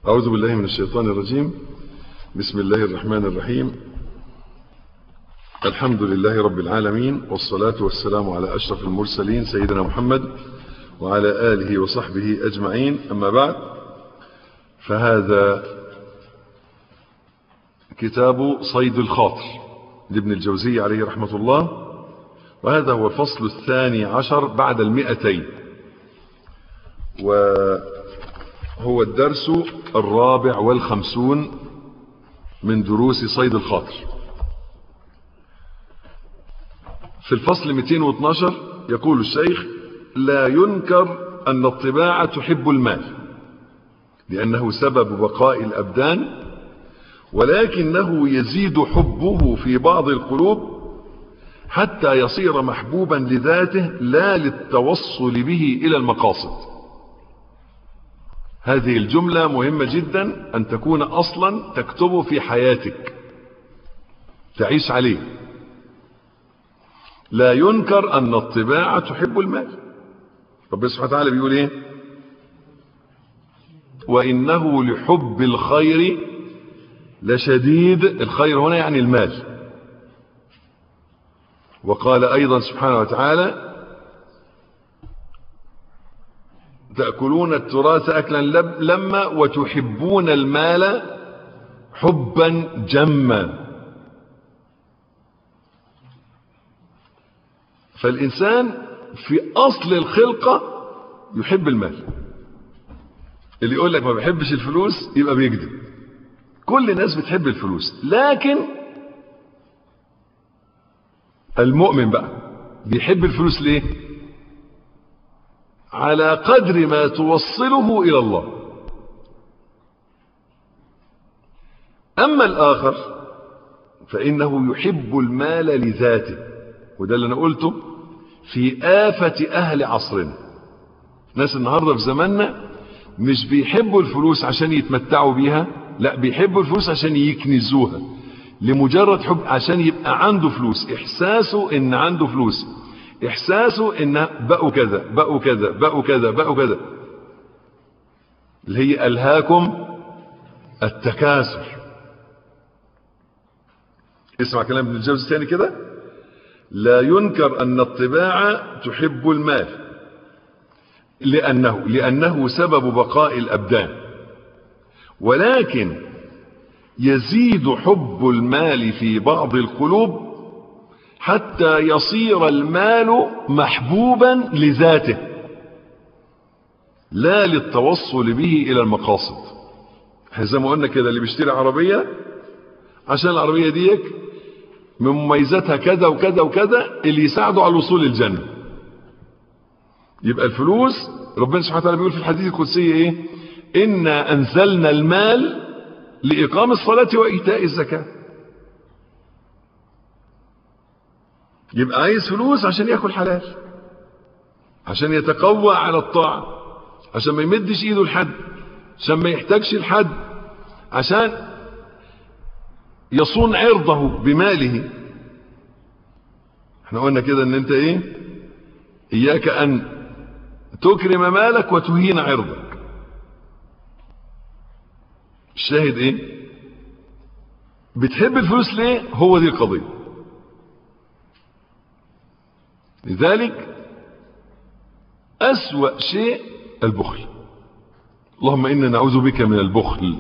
أعوذ بالله من الشيطان الرجيم. بسم الله الرحمن الرحيم. الحمد لله رب العالمين، والصلاة والسلام على أشرف المرسلين سيدنا محمد وعلى آله وصحبه أجمعين. أما بعد، فهذا كتاب صيد الخاطر لابن الجوزي عليه رحمة الله، وهذا هو الفصل 12 بعد 200، وهو الدرس 54 من دروس صيد الخاطر. في الفصل 212 يقول الشيخ: لا ينكر أن الطباع تحب المال لأنه سبب بقاء الأبدان، ولكنه يزيد حبه في بعض القلوب حتى يصير محبوبا لذاته لا للتوصل به إلى المقاصد. هذه الجملة مهمة جدا أن تكون أصلا تكتبه في حياتك، تعيش عليه. لا ينكر أن الطباع تحب المال. ربنا سبحانه وتعالى بيقول إيه؟ وإنه لحب الخير لشديد. الخير هنا يعني المال. وقال أيضا سبحانه وتعالى: تأكلون التراث أكلا لما وتحبون المال حبا جما. فالإنسان في أصل الخلقة يحب المال. اللي يقول لك ما بيحبش الفلوس يبقى بيكذب. كل الناس بتحب الفلوس، لكن المؤمن بقى بيحب الفلوس ليه؟ على قدر ما توصله إلى الله. أما الآخر فإنه يحب المال لذاته، وده اللي أنا قلته في آفة أهل عصرنا. ناس النهاردة في زماننا مش بيحبوا الفلوس عشان يتمتعوا بيها، لا، بيحبوا الفلوس عشان يكنزوها لمجرد حب، عشان يبقى عنده فلوس، إحساسه إن عنده فلوس، إحساسه إن بقوا كذا بقوا كذا بقوا كذا بقوا كذا، اللي هي ألهاكم التكاثر. اسمع كلام ابن الجوزي تاني كده: لا ينكر أن الطباع تحب المال لأنه سبب بقاء الأبدان، ولكن يزيد حب المال في بعض القلوب حتى يصير المال محبوبا لذاته لا للتوصل به إلى المقاصد. زي ما قلنا كده، اللي بيشتري عربية عشان العربية ديك من مميزاتها كذا وكذا وكذا اللي يساعده على الوصول للجنة. يبقى الفلوس، ربنا سبحانه وتعالى بيقول في الحديث القدسي ايه؟ إنا أنزلنا المال لإقام الصلاة وإيتاء الزكاة. يبقى عايز فلوس عشان يأكل حلال، عشان يتقوى على الطاعة، عشان ما يمدش ايده لحد، عشان ما يحتاجش لحد، عشان يصون عرضه بماله. احنا قلنا كده ان انت ايه؟ اياك ان تكرم مالك وتهين عرضك. الشاهد ايه؟ بتحب الفلوس ليه؟ هو دي القضية. لذلك أسوأ شيء البخل. اللهم إنا نعوذ بك من البخل.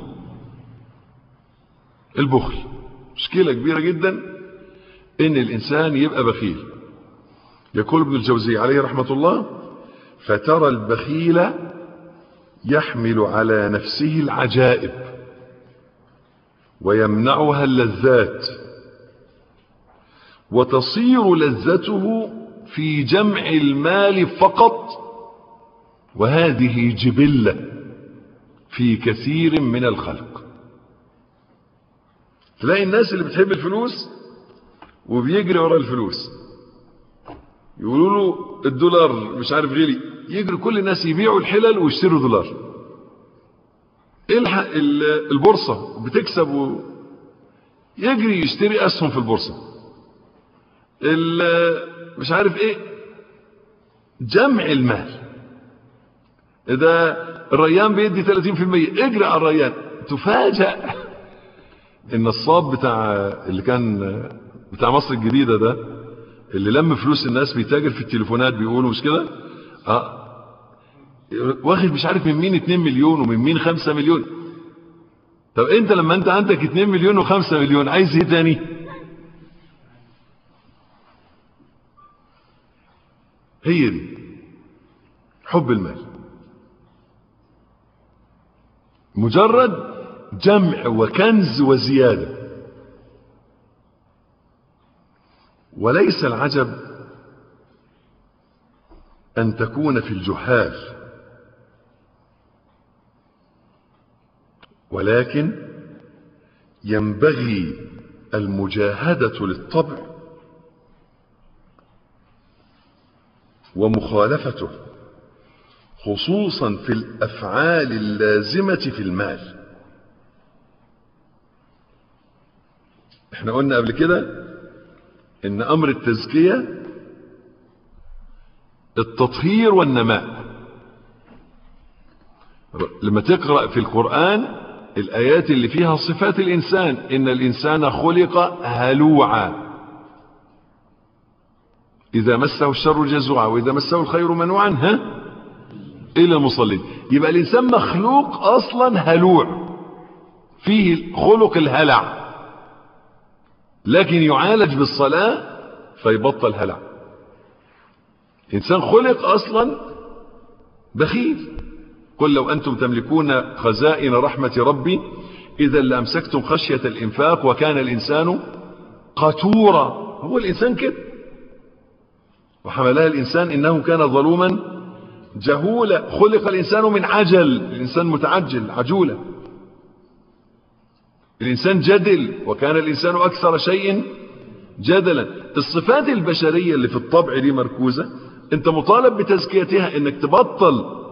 البخل مشكلة كبيرة جدا إن الإنسان يبقى بخيل. يقول ابن الجوزي عليه رحمة الله: فترى البخيل يحمل على نفسه العجائب ويمنعها اللذات، وتصير لذته في جمع المال فقط، وهذه جبلة في كثير من الخلق. تلاقي الناس اللي بتحب الفلوس وبيجري ورا الفلوس، يقولوا له الدولار مش عارف غلي، يجري كل الناس يبيعوا الحلل ويشتروا دولار. الحق البورصة بتكسب، يجري يشتري أسهم في البورصة. مش عارف ايه، جمع المال. ده الريان بيدي 30%، اجري على الريان. تفاجأ ان الصاب اللي كان بتاع مصر الجديدة ده، اللي لم فلوس الناس، بيتاجر في التليفونات بيقولوا، مش كده؟ واخد مش عارف من مين 2 مليون ومن مين 5 مليون. طب انت لما انت عندك 2 مليون و5 مليون عايز ايه تاني؟ هي دي حب المال، مجرد جمع وكنز وزيادة. وليس العجب أن تكون في الجحال، ولكن ينبغي المجاهدة للطبع ومخالفته، خصوصا في الأفعال اللازمة في المال. احنا قلنا قبل كده ان امر التزكية التطهير والنماء. لما تقرأ في القرآن الآيات اللي فيها صفات الإنسان، إن الإنسان خلق هلوعا إذا مسه الشر جزوعا وإذا مسه الخير منوعا إلى المصلين. يبقى الإنسان مخلوق أصلا هلوع، فيه خلق الهلع، لكن يعالج بالصلاة فيبطل هلع. الإنسان خلق أصلا بخيل. قل لو أنتم تملكون خزائن رحمة ربي إذا لأمسكتم خشية الإنفاق وكان الإنسان قتورا. هو الإنسان كده، وحملها الإنسان إنه كان ظلوما جهولا. خلق الإنسان من عجل، الإنسان متعجل عجولا. الإنسان جدل وكان الإنسان أكثر شيء جدلا. الصفات البشرية اللي في الطبع دي مركوزة، أنت مطالب بتزكيتها، إنك تبطل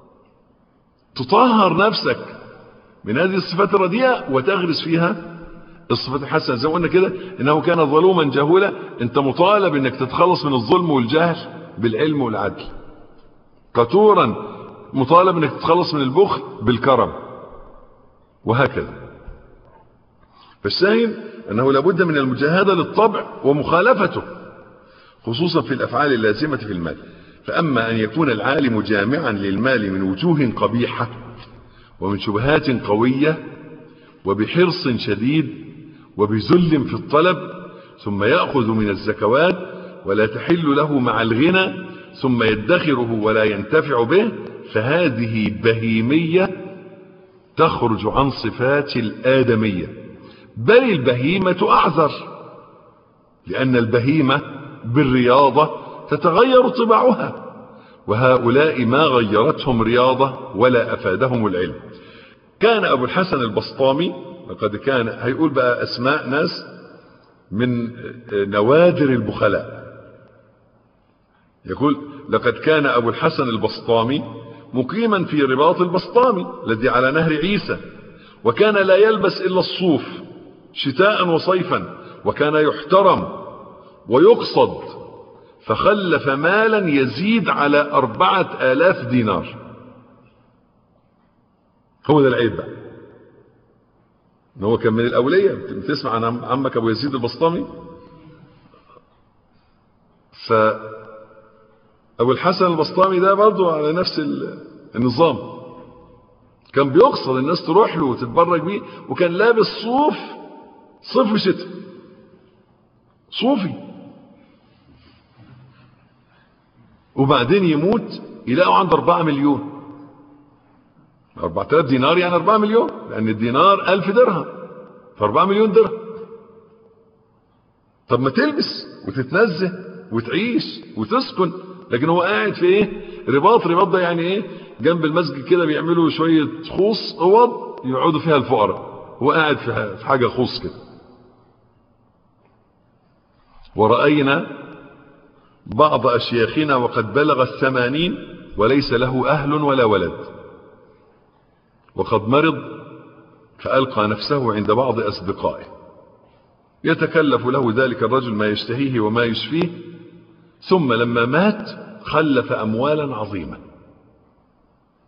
تطهر نفسك من هذه الصفات الرديئة وتغرس فيها الصفات الحسنة. زي ما قلنا كده إنه كان ظلوما جهولا، أنت مطالب إنك تتخلص من الظلم والجهل بالعلم والعدل. قتورا، مطالب إنك تتخلص من البخل بالكرم، وهكذا. فالشاهد أنه لابد من المجاهدة للطبع ومخالفته، خصوصا في الأفعال اللازمة في المال. فأما أن يكون العالم جامعا للمال من وجوه قبيحة ومن شبهات قوية وبحرص شديد وبذل في الطلب، ثم يأخذ من الزكوات ولا تحل له مع الغنى، ثم يدخره ولا ينتفع به، فهذه بهيمية تخرج عن صفات الآدمية. بل البهيمة أعذر، لأن البهيمة بالرياضة تتغير طباعها، وهؤلاء ما غيرتهم رياضة ولا أفادهم العلم. كان أبو الحسن البسطامي، لقد كان، هيقول بقى أسماء ناس من نوادر البخلاء، يقول: لقد كان أبو الحسن البسطامي مقيما في رباط البسطامي الذي على نهر عيسى، وكان لا يلبس إلا الصوف شتاء وصيفا، وكان يحترم ويقصد، فخلف مالا يزيد على 4000 دينار. هو ده العيب بقى، ان هو كان من الأولية. بتسمع عن عمك أبو يزيد البسطامي؟ فأبو الحسن البسطامي ده برضو على نفس النظام، كان بيقصد الناس تروح له وتتبرج بيه، وكان لابس صيف وشتاء، صوفي. وبعدين يموت يلاقوا عنده 4 مليون. 4000 دينار يعني 4 مليون، لأن الدينار 1000 درهم، ف4 مليون درهم. طب ما تلبس وتتنزه وتعيش وتسكن، لكن هو قاعد في ايه؟ رباط ده يعني ايه؟ جنب المسجد كده بيعملوا شوية خوص اوض يقعدوا فيها الفقراء، هو قاعد في حاجة خوص كده. ورأينا بعض أشياخنا وقد بلغ 80 وليس له أهل ولا ولد، وقد مرض فألقى نفسه عند بعض أصدقائه، يتكلف له ذلك الرجل ما يشتهيه وما يشفيه، ثم لما مات خلف أموالا عظيمة.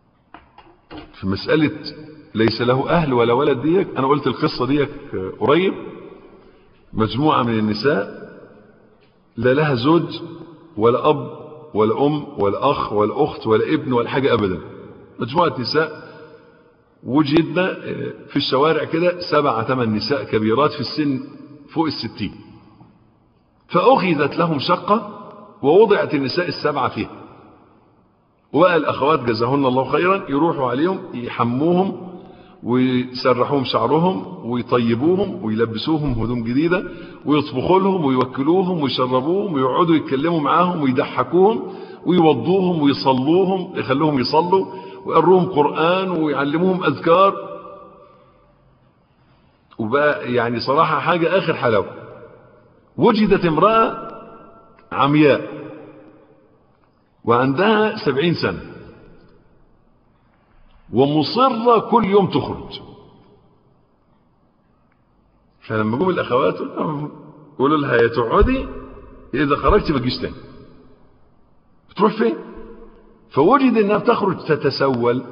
في مسألة ليس له أهل ولا ولد ديك، أنا قلت القصة ديك قريب. مجموعة من النساء لا لها زوج ولا أب ولا أم ولا أخ ولا أخت ولا ابن ولا حاجة أبدا. مجموعة نساء وجدنا في الشوارع كده 7 8 نساء كبيرات في السن فوق 60. فأخذت لهم شقة ووضعت النساء السبعة فيها، وبقى الأخوات جزاهن الله خيرا يروحوا عليهم يحموهم ويسرحوهم شعرهم ويطيبوهم ويلبسوهم هدوم جديدة ويطبخوا لهم ويوكلوهم ويشربوهم ويقعدوا يتكلموا معاهم ويضحكوهم ويوضوهم ويصلوهم، يخلوهم يصلوا ويقروهم قرآن ويعلموهم أذكار. وبقى يعني صراحة حاجة آخر حلاوة. وجدت امرأة عمياء وعندها 70 سنة ومصرة كل يوم تخرج. فلما جم الأخوات قولوا لها يا تقعدي، إذا خرجت ما تجيش تاني. بتروح فين؟ فوجد إنها بتخرج تتسول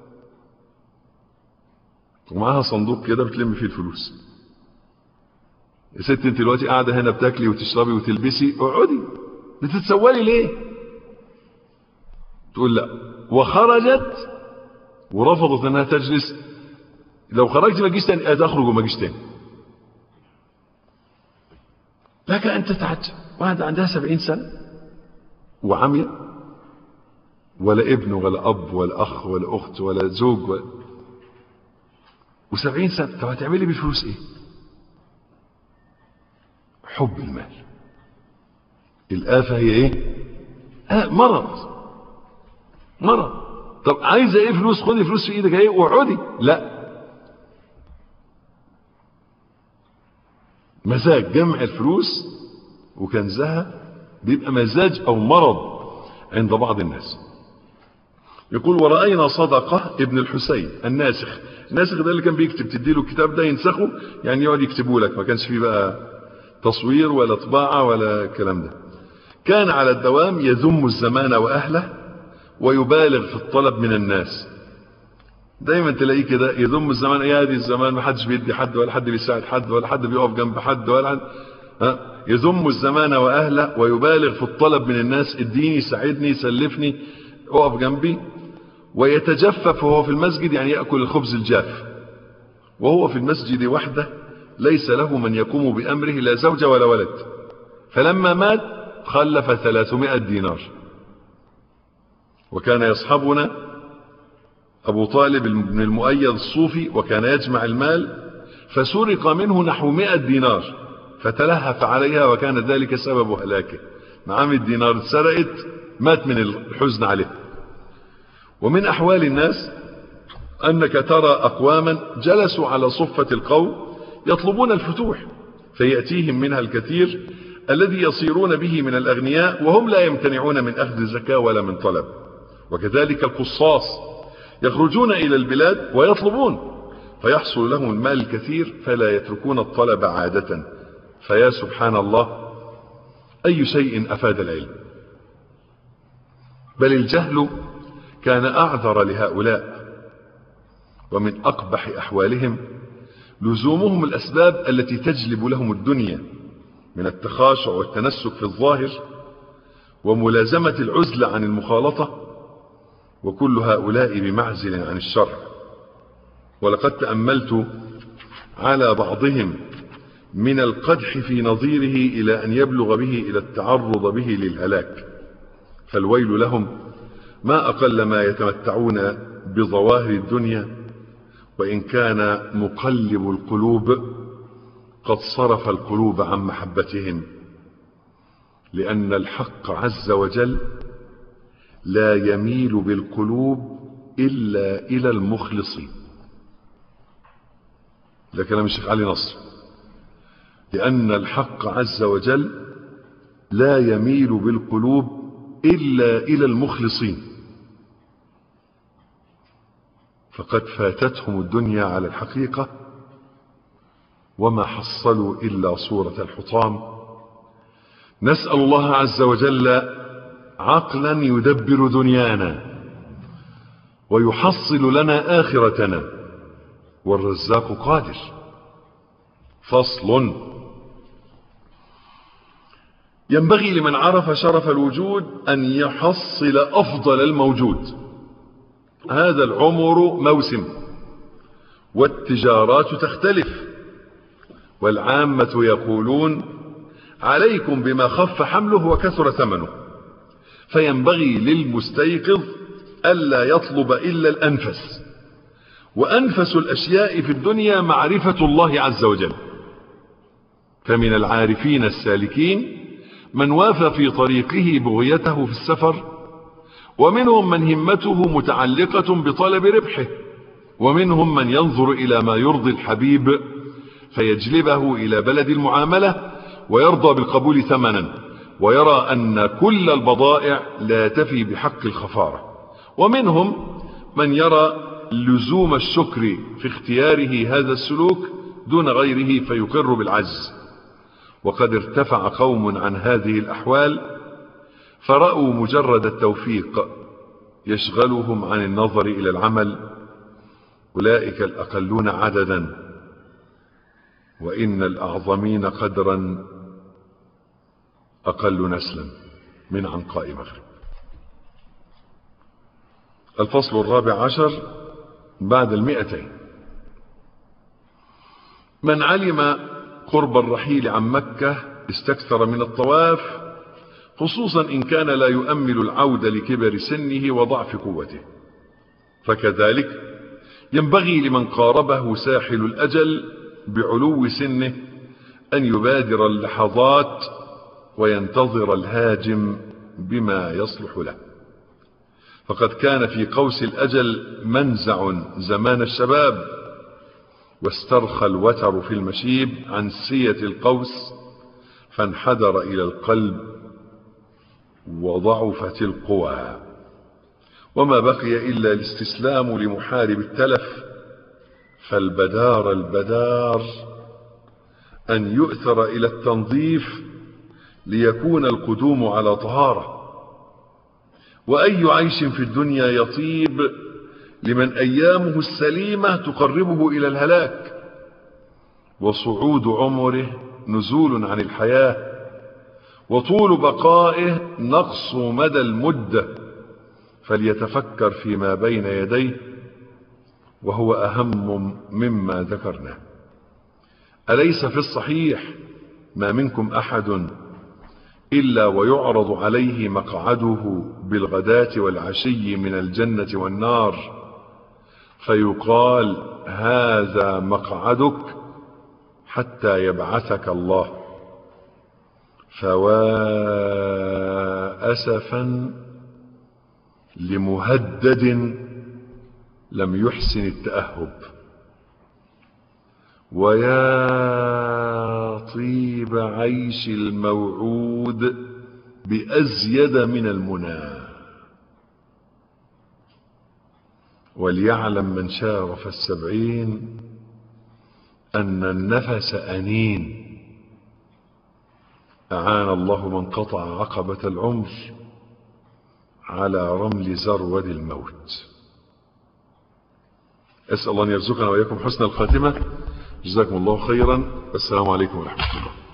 ومعها صندوق كده بتلم فيه الفلوس. يا ست انت دلوقتي قاعدة هنا بتاكلي وتشربي وتلبسي، اقعدي، بتتسولي ليه؟ تقول لا. وخرجت ورفضت انها تجلس. لو خرجت ما تجيش تاني، تخرج وما تجيش تاني. لك ان تتعجب، واحدة عندها 70 سنة وعمية، ولا ابن ولا اب ولا اخ ولا اخت ولا زوج و70 سنة. طب هتعملي بالفلوس ايه؟ حب المال. الآفة هي ايه؟ مرض. طب عايزة ايه فلوس؟ خدي فلوس في ايدك ايه واقعدي. لا، مزاج جمع الفلوس وكنزها بيبقى مزاج او مرض عند بعض الناس. يقول ورأينا صدقة ابن الحسين الناسخ ده اللي كان بيكتب، تديله الكتاب ده ينسخه، يعني يقعد يكتبه لك، ما كانش فيه بقى تصوير ولا طباعة ولا الكلام ده. كان على الدوام يذم الزمان وأهله ويبالغ في الطلب من الناس. دايما تلاقيه كده يذم الزمان، يا دي الزمان ما حدش بيدي حد ولا حد بيساعد حد ولا حد بيقف جنب حد ولا حد. يذم الزمان وأهله ويبالغ في الطلب من الناس، اديني، ساعدني، سلفني، اقف جنبي. ويتجفف وهو في المسجد، يعني يأكل الخبز الجاف وهو في المسجد وحده، ليس له من يقوم بأمره لا زوجة ولا ولد. فلما مات خلف 300 دينار. وكان يصحبنا أبو طالب بن المؤيد الصوفي، وكان يجمع المال، فسرق منه نحو 100 دينار فتلهف عليها، وكان ذلك سبب هلاكه. معاه 100 دينار اتسرقت، مات من الحزن عليه. ومن أحوال الناس أنك ترى أقواما جلسوا على صفة القوم يطلبون الفتوح، فيأتيهم منها الكثير الذي يصيرون به من الأغنياء، وهم لا يمتنعون من أخذ الزكاة ولا من طلب. وكذلك القصاص يخرجون إلى البلاد ويطلبون، فيحصل لهم المال الكثير فلا يتركون الطلب عادة. فيا سبحان الله، أي شيء أفاد العلم. بل الجهل كان أعذر لهؤلاء. ومن أقبح أحوالهم لزومهم الأسباب التي تجلب لهم الدنيا من التخاشع والتنسك في الظاهر وملازمة العزلة عن المخالطة، وكل هؤلاء بمعزل عن الشرع. ولقد تأملت على بعضهم من القدح في نظيره إلى أن يبلغ به إلى التعرض به للهلاك. فالويل لهم، ما أقل ما يتمتعون بظواهر الدنيا، وإن كان مقلب القلوب قد صرف القلوب عن محبتهم، لأن الحق عز وجل لا يميل بالقلوب إلا إلى المخلصين. ده كلام الشيخ علي نصر. لأن الحق عز وجل لا يميل بالقلوب إلا إلى المخلصين. فقد فاتتهم الدنيا على الحقيقة وما حصلوا إلا صورة الحطام. نسأل الله عز وجل عقلا يدبر دنيانا، ويحصل لنا آخرتنا، والرزاق قادر. فصل: ينبغي لمن عرف شرف الوجود أن يحصل أفضل الموجود. هذا العمر موسم، والتجارات تختلف، والعامة يقولون: عليكم بما خف حمله وكثر ثمنه. فينبغي للمستيقظ ألا يطلب إلا الأنفس، وأنفس الأشياء في الدنيا معرفة الله عز وجل. فمن العارفين السالكين من وافى في طريقه بغيته في السفر، ومنهم من همته متعلقة بطلب ربحه، ومنهم من ينظر إلى ما يرضي الحبيب فيجلبه إلى بلد المعاملة ويرضى بالقبول ثمنا، ويرى أن كل البضائع لا تفي بحق الخفارة. ومنهم من يرى لزوم الشكر في اختياره هذا السلوك دون غيره فيقر بالعجز. وقد ارتفع قوم عن هذه الأحوال فرأوا مجرد التوفيق يشغلهم عن النظر إلى العمل. أولئك الأقلون عددا، وإن الأعظمين قدرا أقل نسلا من عنقاء مغرب. الفصل 14 بعد 200. من علم قرب الرحيل عن مكة استكثر من الطواف، خصوصا إن كان لا يؤمل العودة لكبر سنه وضعف قوته. فكذلك ينبغي لمن قاربه ساحل الأجل بعلو سنه أن يبادر اللحظات وينتظر الهاجم بما يصلح له. فقد كان في قوس الأجل منزع زمان الشباب، واسترخى الوتر في المشيب عن سية القوس، فانحدر إلى القلب وضعفت القوى، وما بقي إلا الاستسلام لمحارب التلف. فالبدار البدار أن يؤثر إلى التنظيف ليكون القدوم على طهارة. وأي عيش في الدنيا يطيب لمن أيامه السليمة تقربه إلى الهلاك، وصعود عمره نزول عن الحياة، وطول بقائه نقص مدى المدة. فليتفكر فيما بين يديه، وهو أهم مما ذكرنا. أليس في الصحيح: ما منكم أحد إلا ويعرض عليه مقعده بالغداة والعشي من الجنة والنار، فيقال: هذا مقعدك حتى يبعثك الله. فوا أسفا لمهدد لم يحسن التأهب، ويا طيب عيش الموعود بأزيد من المنى. وليعلم من شارف 70 أن النفس أنين. أعان الله من قطع عقبة العمر على رمل زرود الموت. أسأل الله أن يرزقنا وإياكم حسن الخاتمة. جزاكم الله خيرا. السلام عليكم ورحمة الله.